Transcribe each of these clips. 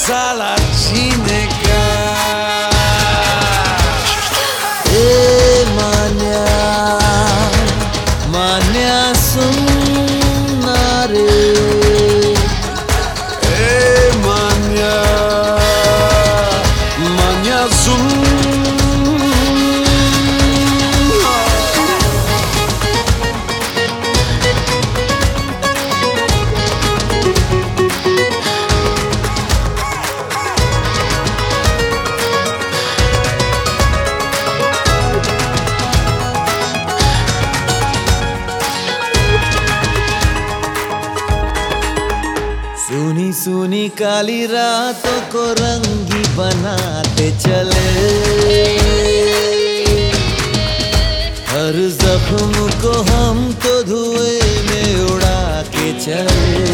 साला जीने का। मान्या मान्या सुनना रे, मान्या मान्या सुन। सुनी सुनी काली रातों को रंगी बनाते चले, हर जख्म को हम तो धुएं में उड़ा के चले।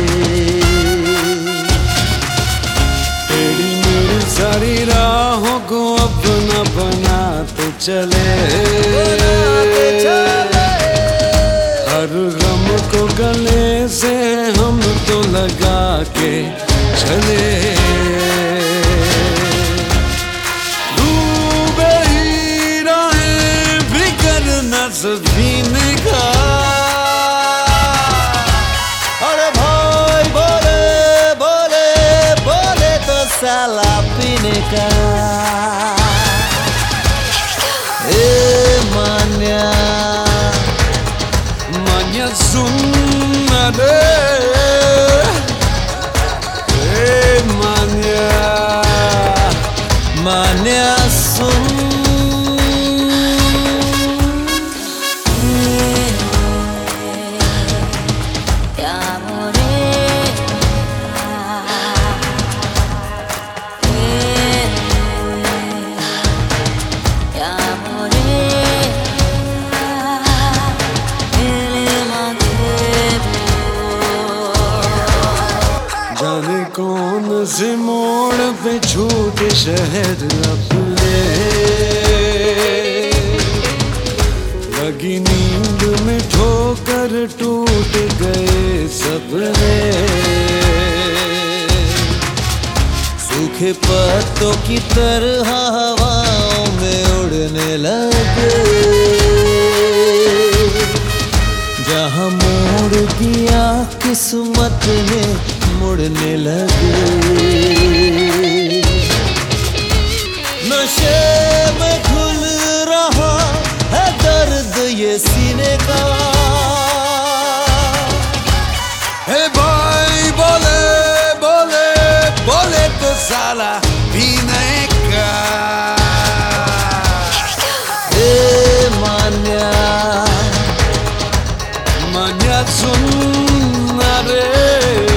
तेरी मेरी सारी राहों को अपना बनाते चले, हर गम को गले से हम तो लगा के चले। डूबे ही राहें बिकर न सफीने का। अरे भाई बोले बोले बोले तो साला पीने का। मान्या मान्या सुन रे, मान्या मान्या सुन। जाने कौन से मोड़ पे छूटे शहर अपने, लगी नींद में ठोकर टूट गए सपने। सूखे पत्तों की तरह हवाओं में उड़ने लगे, जहाँ मोड़ दिया किस्मत ने मुड़ने लगे। नशे में घुल रहा है दर्द ये सीने का। हे भाई बोले बोले बोले तो साला पीने का। मान्या मान्या सुन रे,